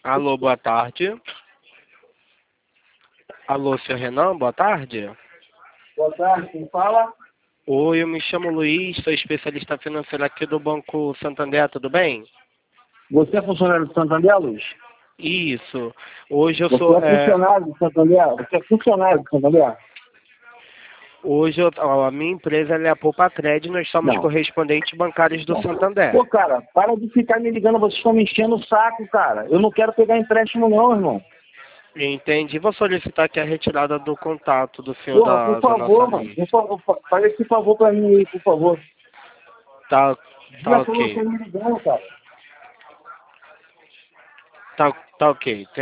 Alô, boa tarde. Alô, senhor Renan, boa tarde. Boa tarde, quem fala? Oi, eu me chamo Luiz, sou especialista financeiro aqui do Banco Santander, tudo bem? Você é funcionário do Santander, Luiz? Isso. Hoje eu Você sou. é funcionário do Santander? Você é funcionário do Santander? Hoje a minha empresa ela é a Poupa-Cred, nós somos Não. correspondentes bancários do Santander. Pô, cara, para de ficar me ligando, vocês estão me enchendo o saco, cara. Eu não quero pegar empréstimo não, irmão. Entendi. Vou solicitar aqui a retirada do contato do senhor Porra, por da nossa favor, mano. lista. Por favor, faz esse favor pra mim aí, por favor. Tá, tá Diga pra ok. você me ligando, cara. Tá ok.